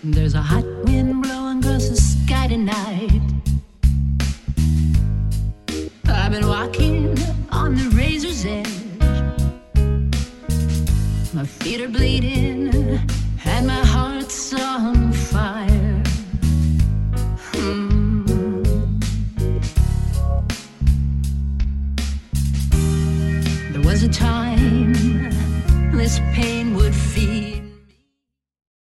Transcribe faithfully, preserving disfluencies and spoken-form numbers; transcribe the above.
There's a hot wind blowing across the sky tonight. I've been walking on the razor's edge. My feet are bleeding and my heart's on fire. Hmm. There was a time this pain would